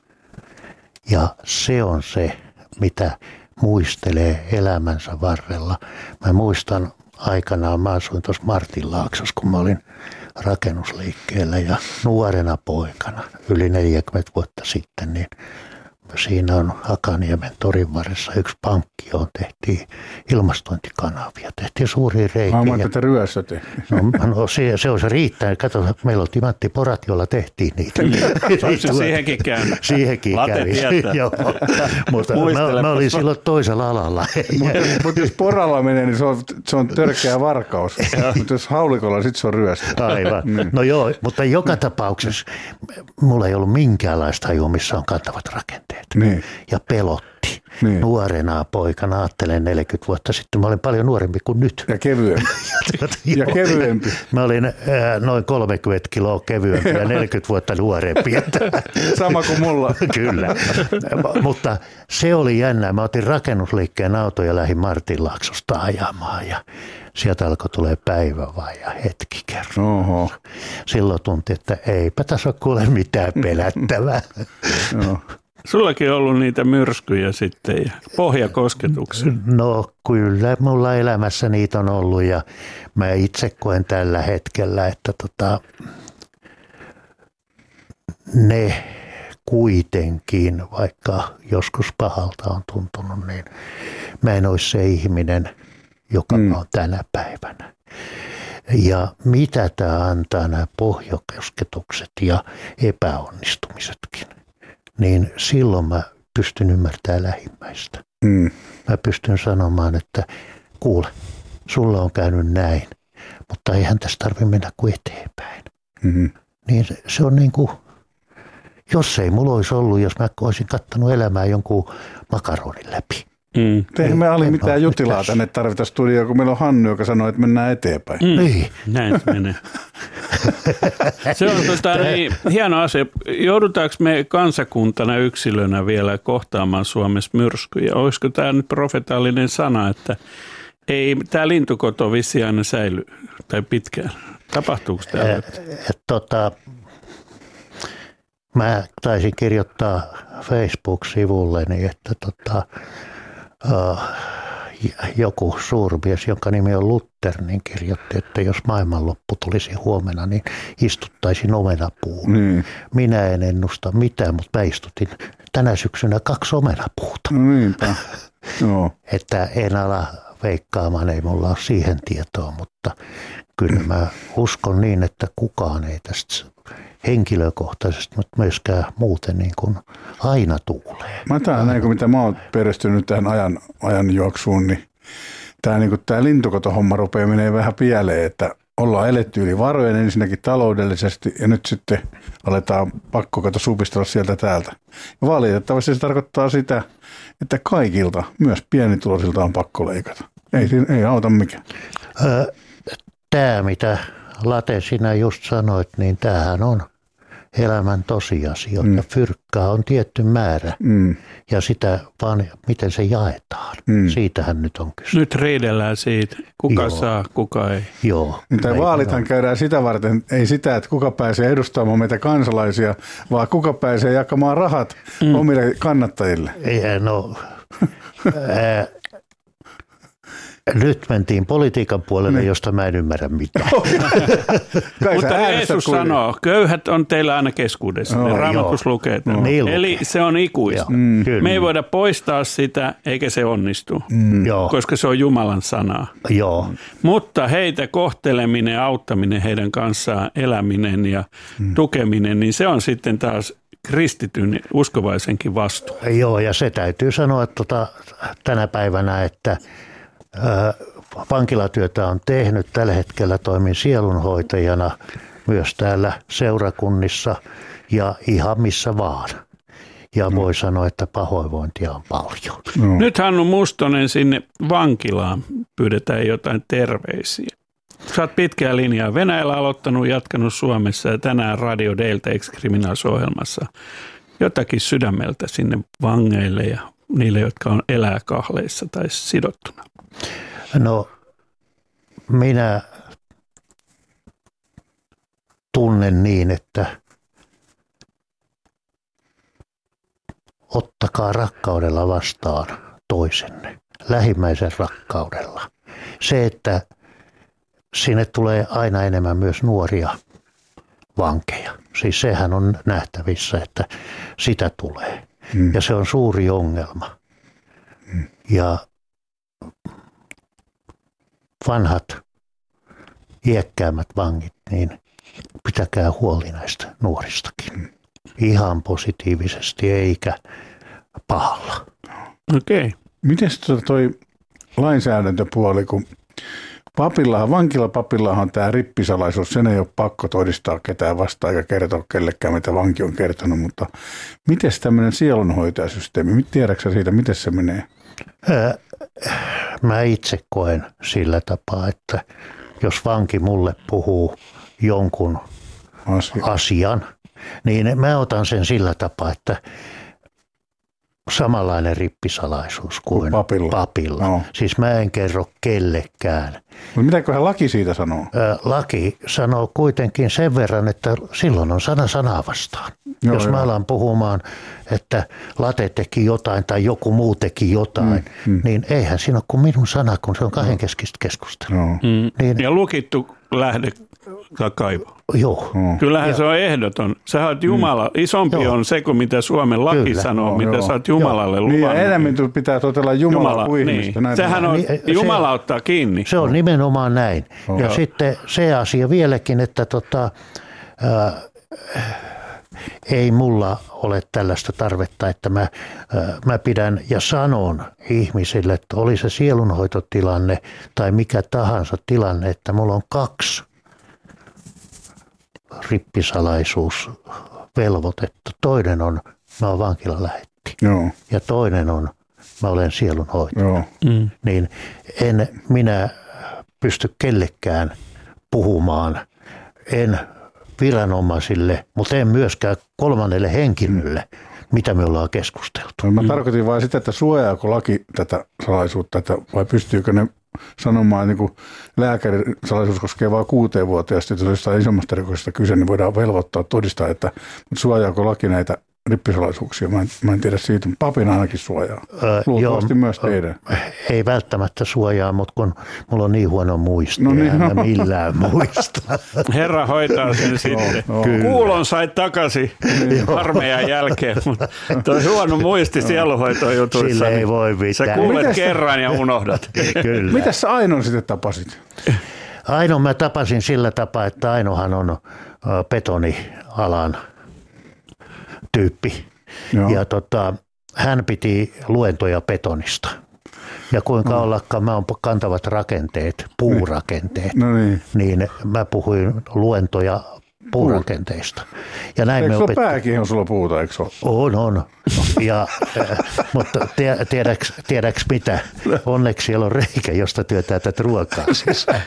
Ja se on se, mitä muistelee elämänsä varrella. Mä muistan aikanaan, mä asuin tuossa Martinlaaksossa, kun mä olin rakennusliikkeellä ja nuorena poikana, yli neljäkymmentä vuotta sitten, niin siinä on Hakaniemen torin varressa yksi pankki, johon tehtiin ilmastointikanavia, tehtiin suuria reikiä. Mä että ryössä tehtiin. No, no se, se on se riittää. Kato, meillä on timanttiporat, joilla tehtiin niitä. Se siihenkin käynyt. Siihenkin kävi. Joo. Mutta mä, mä olin silloin toisella alalla. Mutta mut jos poralla menee, niin se on, se on törkeä varkaus. Mutta jos haulikolla, sitten se on ryöstä. Aivan. Niin. No joo, mutta joka tapauksessa mulla ei ollut minkäänlaista hajua, missä on kantavat rakenteet. Niin. Ja pelotti. Niin. Nuorena poikana, ajattelen neljäkymmentä vuotta sitten, mä olin paljon nuorempi kuin nyt. Ja kevyempi. ja kevyempi. Mä olin äh, noin kolmekymmentä kiloa kevyempi ja neljäkymmentä vuotta nuorempi. Sama kuin mulla. Kyllä. Mutta se oli jännä. Mä otin rakennusliikkeen auto ja lähdin Martinlaaksosta ajamaan ja sieltä alkoi tulee päivä vai ja hetki kerran. Oho. Silloin tunti, että eipä tässä ole kuule mitään pelättävää. Joo. Sullakin on ollut niitä myrskyjä sitten ja pohjakosketuksia. No kyllä, mulla elämässä niitä on ollut ja mä itse koen tällä hetkellä, että tota, ne kuitenkin, vaikka joskus pahalta on tuntunut, niin mä en olisi se ihminen, joka mm. on tänä päivänä. Ja mitä tämä antaa, nämä pohjakosketukset ja epäonnistumisetkin, niin silloin mä pystyn ymmärtämään lähimmäistä. Mm. Mä pystyn sanomaan, että kuule, sulla on käynyt näin, mutta eihän tässä tarvitse mennä kuin eteenpäin. Mm-hmm. Niin se, se on niin kuin, jos ei mulla olisi ollut, jos mä olisin kattanut elämää jonkun makaronin läpi. Mm. Eihän me oli mitään jutilaa tänne tarvita studioon, kun meillä on Hannu, joka sanoo, että mennään eteenpäin. Mm. Niin. Näin se menee. Se on tota, niin, hieno asia. Joudutaanko me kansakuntana yksilönä vielä kohtaamaan Suomessa myrskyjä? Olisiko tämä nyt profetaalinen sana, että ei tämä lintukoto vissi aina säily tai pitkään? Tapahtuuko tämä? Eh, tota, mä taisin kirjoittaa Facebook-sivulleni, että tota, uh, joku suurmies, jonka nimi on Luther, niin kirjoitti, että jos maailmanloppu tulisi huomenna, niin istuttaisin omenapuun. Mm. Minä en ennusta mitään, mutta mä istutin tänä syksynä kaksi omenapuuta. No niinpä. Joo. Että en ala veikkaamaan, ei mulla ole siihen tietoa, mutta kyllä mä uskon niin, että kukaan ei tästä henkilökohtaisesti, mutta myöskään muuten niin kuin aina tuulee. Mä tämän näin, kun mitä mä oon perestynyt tähän ajan, ajanjuoksuun, niin tämä niin tämä lintukotohomma rupeaa menee vähän pieleen, että ollaan eletty yli varojen ensinnäkin taloudellisesti ja nyt sitten aletaan pakko kato supistella sieltä täältä. Ja valitettavasti se tarkoittaa sitä, että kaikilta, myös pienituloisilta on pakko leikata. Ei, ei auta mikään. Tämä, mitä Late sinä just sanoit, niin tämähän on elämän tosiasioita. Mm. Fyrkkaa on tietty määrä mm. ja sitä vaan, miten se jaetaan. Mm. Siitähän nyt on kyse. Nyt riidellään siitä, kuka Joo. saa, kuka ei. Joo. Niin tai vaalithan käydään sitä varten, ei sitä, että kuka pääsee edustamaan meitä kansalaisia, vaan kuka pääsee jakamaan rahat mm. omille kannattajille. Ei, no, ää, nyt mentiin politiikan puolelle, niin. josta mä en ymmärrä mitään. Mutta Jeesus sanoo, köyhät on teillä aina keskuudessa. No, Raamatus lukee tämän. No. Eli se on ikuista. Mm. Me ei voida poistaa sitä, eikä se onnistu, mm. koska se on Jumalan sanaa. Joo. Mutta heitä kohteleminen, auttaminen, heidän kanssaan eläminen ja mm. tukeminen, niin se on sitten taas kristityn uskovaisenkin vastuu. Joo, ja se täytyy sanoa tuota, tänä päivänä, että vankilatyötä on tehnyt. Tällä hetkellä toimin sielunhoitajana myös täällä seurakunnissa ja ihan missä vaan. Ja voi no. sanoa, että pahoinvointia on paljon. No. Nyt Hannu Mustonen sinne vankilaan pyydetään jotain terveisiä. Sä oot pitkää linjaa Venäjällä aloittanut, jatkanut Suomessa ja tänään Radio Delta Ex-Criminals-ohjelmassa. Jotakin sydämeltä sinne vangeille ja niille, jotka on elää kahleissa tai sidottuna. No, minä tunnen niin, että ottakaa rakkaudella vastaan toisenne, lähimmäisen rakkaudella. Se, että sinne tulee aina enemmän myös nuoria vankeja. Siis sehän on nähtävissä, että sitä tulee. Mm. Ja se on suuri ongelma. Mm. Ja vanhat, iäkkäämmät vangit, niin pitäkää huoli näistä nuoristakin. Mm. Ihan positiivisesti eikä pahalla. Okei. Okay. Miten toi lainsäädäntöpuoli, kun papillahan, vankilapapillahan on tämä rippisalaisuus, sen ei ole pakko todistaa ketään vastaan eikä kertoa kellekään, mitä vanki on kertonut, mutta miten tämmöinen sielunhoitajasysteemi, tiedätkö siitä, miten se menee? Mä itse koen sillä tapaa, että jos vanki mulle puhuu jonkun Asia. asian, niin mä otan sen sillä tapaa, että samanlainen rippisalaisuus kuin papilla. papilla. No. Siis mä en kerro kellekään. No mitäköhän laki siitä sanoo? Laki sanoo kuitenkin sen verran, että silloin on sana sanaa vastaan. Joo, Jos joo. mä alan puhumaan, että Late teki jotain tai joku muu teki jotain, mm, mm. niin eihän siinä ole kuin minun sana, kun se on kahdenkeskistä keskustelua. No. Mm. Niin, ja lukittu lähde kaivo. Joo. No. Kyllähän ja. se on ehdoton. Sä oot Jumala. Mm. Isompi joo. on se kuin mitä Suomen laki Kyllä. sanoo, no, mitä joo. sä oot Jumalalle luvannut. Niin ja enemmän pitää totella Jumala, Jumala kuin ihmistä. Niin. Sehän on, niin, Jumala se, ottaa kiinni. Se on nimenomaan näin. Oh. Ja sitten se asia vieläkin, että tota, äh, ei mulla ole tällaista tarvetta, että mä, äh, mä pidän ja sanon ihmisille, että oli se sielunhoitotilanne tai mikä tahansa tilanne, että mulla on kaksi rippisalaisuusvelvoitetta. Toinen on, mä oon vankilalähetti. Joo. Ja toinen on, mä olen sielunhoitaja. Mm. Niin en minä pysty kellekään puhumaan, en viranomaisille, mutta en myöskään kolmannelle henkilölle, mm. mitä me ollaan keskusteltu. No, mä mm. tarkoitin vain sitä, että suojaako laki tätä salaisuutta, että vai pystyykö ne sanomaan, niin kuin lääkärin salaisuus koskee vain kuuteen vuoteen, ja sitten jos jostain isommasta rikoksesta kyse, niin voidaan velvoittaa todistaa, että suojaako laki näitä rippisalaisuuksia. Mä en, mä en tiedä siitä, mutta papin ainakin suojaa. Öö, Luultavasti joo, myös teidän. Ei välttämättä suojaa, mutta kun mulla on niin huono muisti, no niin, en no. mä millään muista. Herra hoitaa sen sitten. No, no. Kuulon sait takaisin armeijan jälkeen, mutta tuo huono muisti sielunhoitojutuissa. Sille ei voi mitään. Sä kuulet Mitäs kerran ja unohdat. Kyllä. Mitäs sä Ainon sitten tapasit? Ainon mä tapasin sillä tapaa, että Ainohan on betonialan tyyppi. Joo. Ja tota, hän piti luentoja betonista. Ja kuinka no. ollakaan, mä oon kantavat rakenteet, puurakenteet, no niin. niin mä puhuin luentoja puurakenteista. Ja näin eikö me sulla opet... pääkin on sulla puuta, eikö ole? On, on. Ja, äh, mutta tie, tiedäks, tiedäks mitä? Onneksi siellä on reikä, josta työtää tätä ruokaa sisään.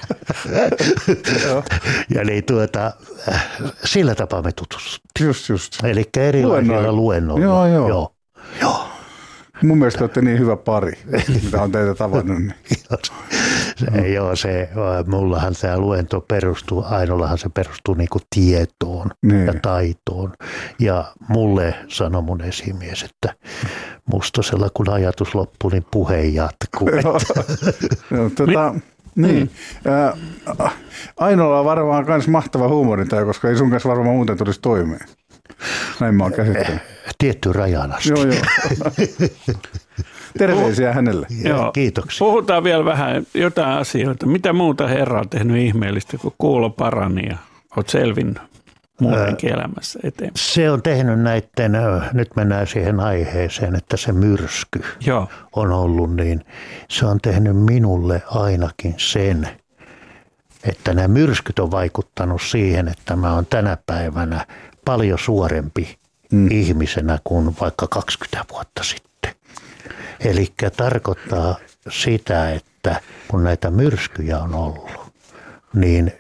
Ja niin tuota, äh, sillä tapaa me tutustuttiin. Just, just. Eli erilaisilla luennoilla. Joo, joo. joo. joo. Mun mielestä olette niin hyvä pari, mitä on teitä tavannut. Niin. Se, joo, se, mullahan tämä luento perustuu, Ainollahan se perustuu niinku tietoon niin. ja taitoon. Ja mulle sanoi mun esimies, että Mustosella kun ajatus loppuu, niin puhe jatkuu. no, tota, niin. Äh, Ainolla on varmaan myös mahtava huumorintaja, koska ei sun kanssa varmaan muuten tulisi toimeen. Näin mä oon käsittänyt. Tietty rajan asti. Joo, joo. Terveisiä hänelle. Joo. Kiitoksia. Puhutaan vielä vähän jotain asioita. Mitä muuta Herra on tehnyt ihmeellistä, kun kuulo parani ja olet selvinnyt muutenkin elämässä eteenpäin? Se on tehnyt näiden, nyt mennään siihen aiheeseen, että se myrsky Joo. on ollut, niin se on tehnyt minulle ainakin sen, että nämä myrskyt on vaikuttanut siihen, että mä oon tänä päivänä paljon suorempi mm. ihmisenä kuin vaikka kaksikymmentä vuotta sitten. Eli tarkoittaa sitä, että kun näitä myrskyjä on ollut, niin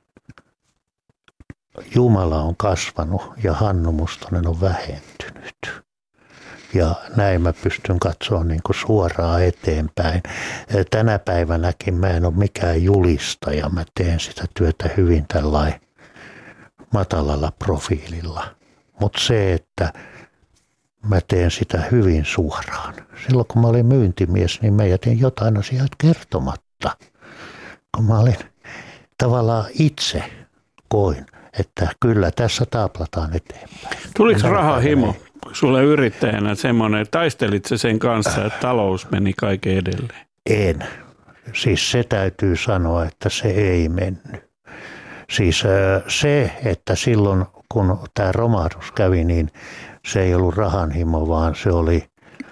Jumala on kasvanut ja Hannu Mustonen on vähentynyt. Ja näin mä pystyn katsoa niin kuin suoraan eteenpäin. Tänä päivänäkin mä en ole mikään julistaja, mä teen sitä työtä hyvin tällainen matalalla profiililla. Mutta se, että mä teen sitä hyvin suoraan. Silloin kun mä olin myyntimies, niin mä jätin jotain asioita kertomatta. Kun mä olin tavallaan itse koin, että kyllä tässä taaplataan eteenpäin. Tuliko rahahimo sulle yrittäjänä semmoinen, taistelit se sen kanssa, että talous meni kaiken edelleen? En. Siis se täytyy sanoa, että se ei mennyt. Siis se, että silloin kun tämä romahdus kävi, niin se ei ollut rahanhimo, vaan se oli,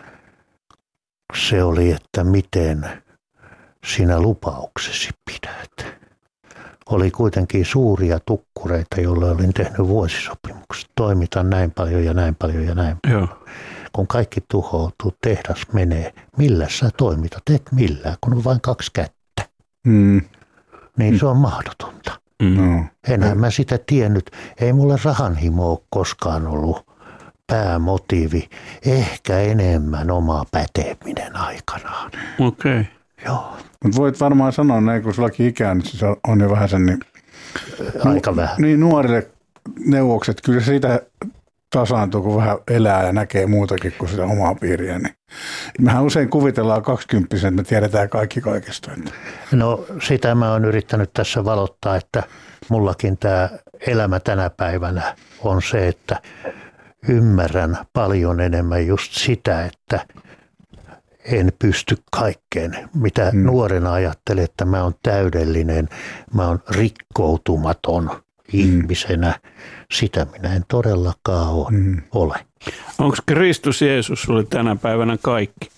se oli, että miten sinä lupauksesi pidät. Oli kuitenkin suuria tukkureita, joille olin tehnyt vuosisopimukset. Toimitan näin paljon ja näin paljon ja näin paljon. Joo. Kun kaikki tuhoutuu, tehdas menee. Millä sä toimitat? Et millään, kun on vain kaksi kättä. Mm. Niin mm. se on mahdotonta. Mm. No. Enhän mä sitä tiennyt. Ei mulle rahanhimo ole koskaan ollut päämotiivi. Ehkä enemmän oma päteminen aikanaan. Okei. Okay. Joo. Mutta voit varmaan sanoa näin, kun sullakin ikää, niin se on jo vähän sen, niin, Aika nu, vähän. Niin nuorille neuvokset, kyllä siitä tasaantuu, kun vähän elää ja näkee muutakin kuin sitä omaa piiriä. Niin. Mehän usein kuvitellaan kaksikymppiset, että me tiedetään kaikki kaikesta. No sitä mä oon yrittänyt tässä valottaa, että mullakin tämä elämä tänä päivänä on se, että ymmärrän paljon enemmän just sitä, että en pysty kaikkeen, mitä hmm. nuorena ajattelin, että mä oon täydellinen, mä oon rikkoutumaton hmm. ihmisenä. Sitä minä en todellakaan ole. Hmm. ole. Onko Kristus Jeesus sulle tänä päivänä kaikki?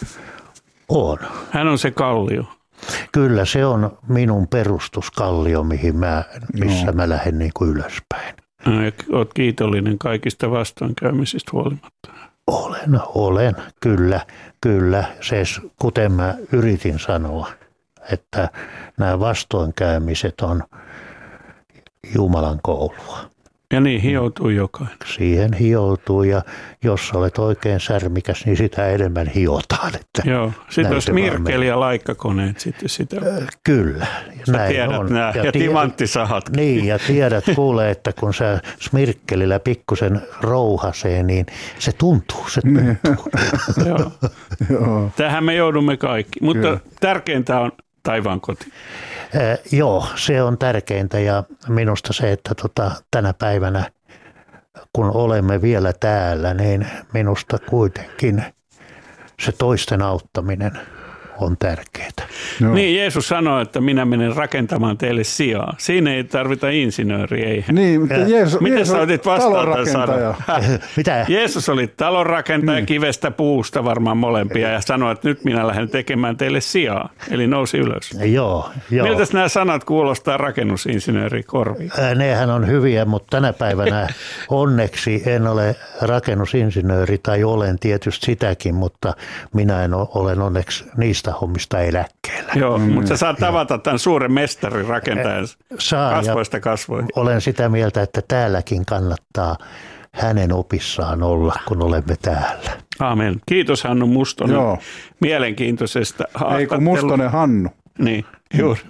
On. Hän on se kallio. Kyllä se on minun perustuskallio, mihin mä, missä no. mä lähden niin kuin ylöspäin. Ja olet kiitollinen kaikista vastoinkäymisistä huolimatta. Olen, olen, kyllä, kyllä. Se, kuten mä yritin sanoa, että nämä vastoinkäymiset on Jumalan koulua. Ja niin hioutuu jokainen. Siihen hioutuu ja jos olet oikein särmikäs, niin sitä enemmän hiotaan. Että joo, sitten olisi Mirkkeli ja laikkakoneet sitten sitä. Kyllä. Sä näin tiedät on. Nämä ja, ja timanttisahat. Niin ja tiedät kuule, että kun sä smirkkelillä pikkusen rouhasee, niin se tuntuu, se tuntuu. Joo. Joo. Tähän me joudumme kaikki, mutta kyllä. Tärkeintä on taivaan koti. Eh, joo, se on tärkeintä ja minusta se, että tota, tänä päivänä, kun olemme vielä täällä, niin minusta kuitenkin se toisten auttaminen on tärkeää. No. Niin, Jeesus sanoi, että minä menen rakentamaan teille sijaa. Siinä ei tarvita insinööriä, eihän. Niin, mutta Jeesus, Miten Jeesus sä otit vastaan tämän talonrakentaja. sanan? Mitä? Jeesus oli talonrakentaja, Niin. kivestä, puusta varmaan molempia ja sanoi, että nyt minä lähden tekemään teille sijaa. Eli nousi ylös. Joo, joo. Miltä nämä sanat kuulostaa rakennusinsinöörin korviin? Ää, Nehän on hyviä, mutta tänä päivänä onneksi en ole rakennusinsinööri tai olen tietysti sitäkin, mutta minä en ole, olen onneksi niistä hommista eläkkeellä. Joo, mm, mutta sä saat tavata tämän suuren mestarin rakentajan Saan, ja kasvoista kasvoihin. olen sitä mieltä, että täälläkin kannattaa hänen opissaan olla, kun olemme täällä. Aamen. Kiitos Hannu Mustonen Joo. mielenkiintoisesta Ei kun haastattelusta. Mustonen Hannu. Niin, juuri.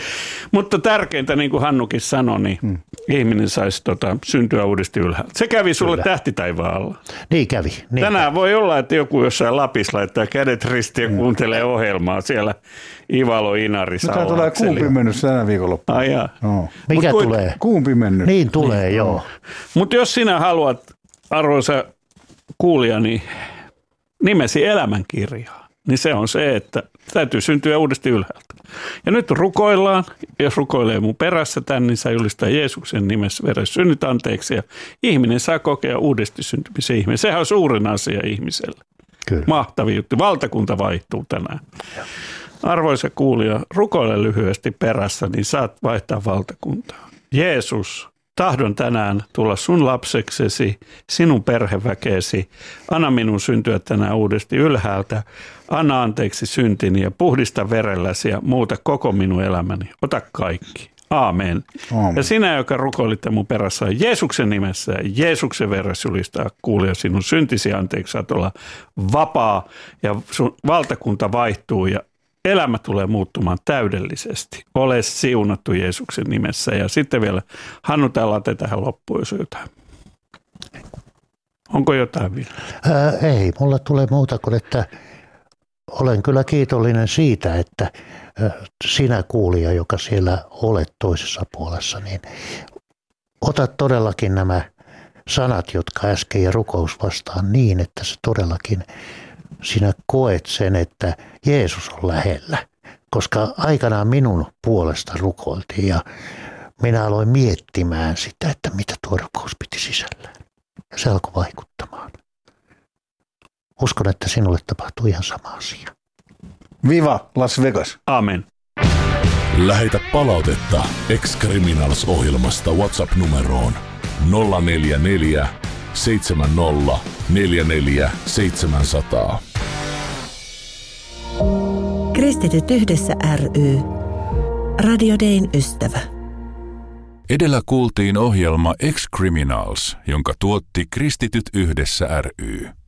Mutta tärkeintä, niin kuin Hannukin sanoi, niin hmm. ihminen saisi tota, syntyä uudesti ylhäältä. Se kävi sulle Kyllä. tähtitaivaalla. Niin kävi. Niin Tänään voi olla, että joku jossain Lapissa laittaa kädet ristiin ja kuuntelee ohjelmaa siellä Ivalo Inari Nyt tää tulee kuun pimennys tänä viikonloppuna. Ai jaa. No. Mikä Mut kuit- tulee? Kuun pimennys. Niin tulee, niin, joo. Mutta jos sinä haluat, arvoisa kuulija, niin nimesi elämänkirjaa, niin se on se, että täytyy syntyä uudesti ylhäältä. Ja nyt rukoillaan, jos rukoilee mun perässä tän, niin saa julistaa Jeesuksen nimessä veressä synnyt anteeksi ja ihminen saa kokea uudesti syntymisen ihminen. Sehän on suurin asia ihmiselle. Kyllä. Mahtavia juttu. Valtakunta vaihtuu tänään. Arvoisa kuulija, rukoile lyhyesti perässä, niin saat vaihtaa valtakuntaa. Jeesus, tahdon tänään tulla sun lapseksesi, sinun perheväkeesi. Anna minun syntyä tänään uudesti ylhäältä. Anna anteeksi syntini ja puhdista verelläsi ja muuta koko minun elämäni. Ota kaikki. Aamen. Aamen. Ja sinä, joka rukoilitte mun perässä Jeesuksen nimessä ja Jeesuksen veressä julistaa kuulija sinun syntisi anteeksi. Saat olla vapaa ja sun valtakunta vaihtuu ja elämä tulee muuttumaan täydellisesti. Ole siunattu Jeesuksen nimessä. Ja sitten vielä Hannu täällä tähän loppuun, jos on jotain. Onko jotain vielä? Ää, ei, mulla tulee muuta kuin, että olen kyllä kiitollinen siitä, että sinä kuulija, joka siellä olet toisessa puolessa, niin otat todellakin nämä sanat, jotka äsken ja rukous vastaan niin, että se todellakin sinä koet sen, että Jeesus on lähellä. Koska aikanaan minun puolesta rukoiltiin ja minä aloin miettimään sitä, että mitä tuo rukous piti sisällään. Ja se alkoi vaikuttamaan. Uskon, että sinulle tapahtuu ihan sama asia. Viva Las Vegas. Amen. Lähetä palautetta Ex-Criminals-ohjelmasta WhatsApp-numeroon nolla neljä neljä seitsemän nolla neljä neljä seitsemän nolla nolla. Kristityt yhdessä ry. Radio Dayn ystävä. Edellä kuultiin ohjelma Ex-Criminals, jonka tuotti Kristityt yhdessä ry.